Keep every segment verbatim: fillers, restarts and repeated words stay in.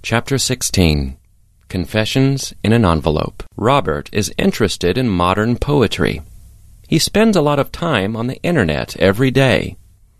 Chapter sixteen. Confessions in an Envelope. Robert is interested in modern poetry. He spends a lot of time on the internet every day.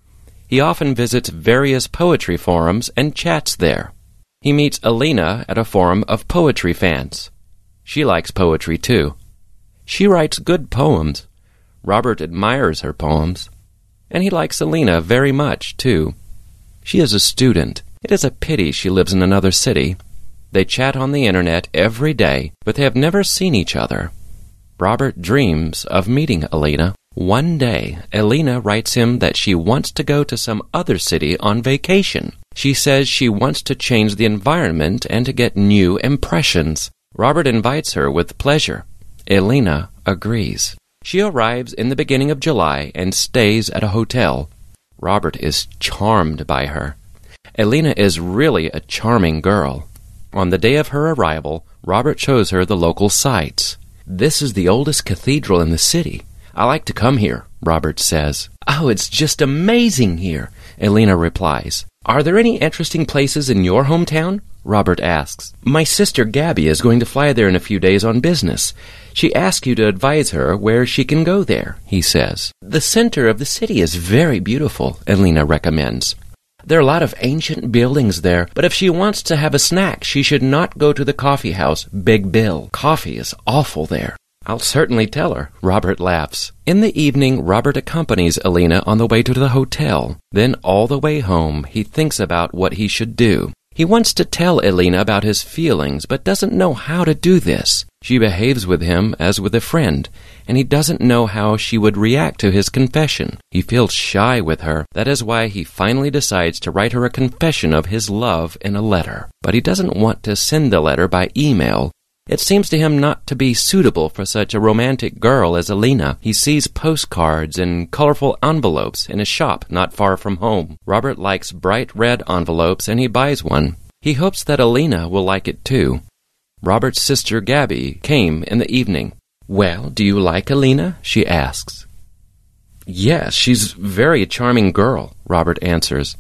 He often visits various poetry forums and chats there. He meets Alina at a forum of poetry fans. She likes poetry too. She writes good poems. Robert admires her poems. And he likes Alina very much too. She is a student. It is a pity she lives in another city. They chat on the internet every day, but they have never seen each other. Robert dreams of meeting Alina. One day, Alina writes him that she wants to go to some other city on vacation. She says she wants to change the environment and to get new impressions. Robert invites her with pleasure. Alina agrees. She arrives in the beginning of July and stays at a hotel. Robert is charmed by her. Alina is really a charming girl. On the day of her arrival, Robert shows her the local sights. "This is the oldest cathedral in the city. I like to come here," Robert says. "Oh, it's just amazing here," Alina replies. "Are there any interesting places in your hometown?" Robert asks. "My sister Gabby is going to fly there in a few days on business. She asked you to advise her where she can go there," he says. "The center of the city is very beautiful," Alina recommends. "There are a lot of ancient buildings there, but if she wants to have a snack, she should not go to the coffee house, Big Bill. Coffee is awful there." "I'll certainly tell her," Robert laughs. In the evening, Robert accompanies Alina on the way to the hotel. Then all the way home, he thinks about what he should do. He wants to tell Alina about his feelings, but doesn't know how to do this. She behaves with him as with a friend, and he doesn't know how she would react to his confession. He feels shy with her. That is why he finally decides to write her a confession of his love in a letter. But he doesn't want to send the letter by email. It seems to him not to be suitable for such a romantic girl as Alina. He sees postcards and colorful envelopes in a shop not far from home. Robert likes bright red envelopes and he buys one. He hopes that Alina will like it too. Robert's sister Gabby came in the evening. "Well, do you like Alina?" she asks. "Yes, she's very a charming girl," Robert answers.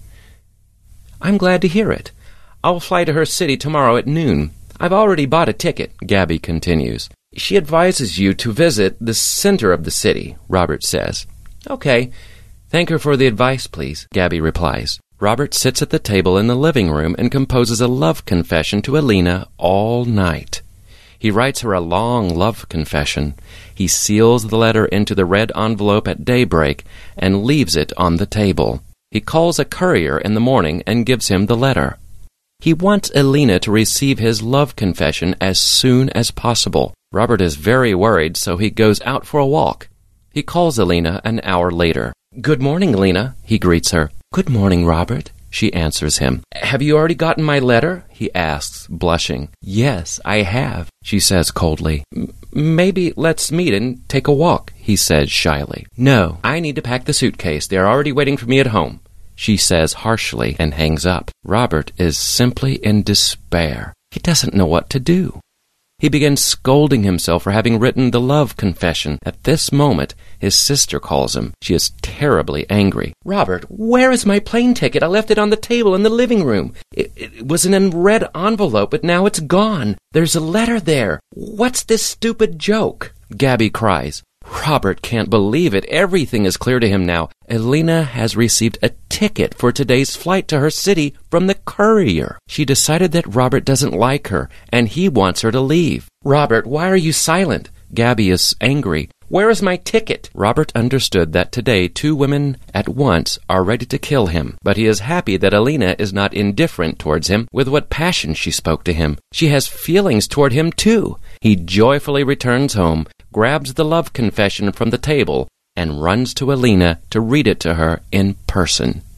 "I'm glad to hear it. I'll fly to her city tomorrow at noon. I've already bought a ticket," Gabby continues. "She advises you to visit the center of the city," Robert says. "Okay. Thank her for the advice, please," Gabby replies. Robert sits at the table in the living room and composes a love confession to Alina all night. He writes her a long love confession. He seals the letter into the red envelope at daybreak and leaves it on the table. He calls a courier in the morning and gives him the letter. He wants Alina to receive his love confession as soon as possible. Robert is very worried, so he goes out for a walk. He calls Alina an hour later. "Good morning, Alina," he greets her. "Good morning, Robert," she answers him. "Have you already gotten my letter?" he asks, blushing. "Yes, I have," she says coldly. "Maybe let's meet and take a walk," he says shyly. "No, I need to pack the suitcase. They are already waiting for me at home," she says harshly and hangs up. Robert is simply in despair. He doesn't know what to do. He begins scolding himself for having written the love confession. At this moment, his sister calls him. She is terribly angry. "Robert, where is my plane ticket? I left it on the table in the living room. It, it was in a red envelope, but now it's gone. There's a letter there. What's this stupid joke?" Gabby cries. Robert can't believe it. Everything is clear to him now. Alina has received a ticket for today's flight to her city from the courier. She decided that Robert doesn't like her, and he wants her to leave. "Robert, why are you silent?" Gabby is angry. "Where is my ticket?" Robert understood that today two women at once are ready to kill him, but he is happy that Alina is not indifferent towards him. With what passion she spoke to him. She has feelings toward him too. He joyfully returns home, grabs the love confession from the table, and runs to Alina to read it to her in person.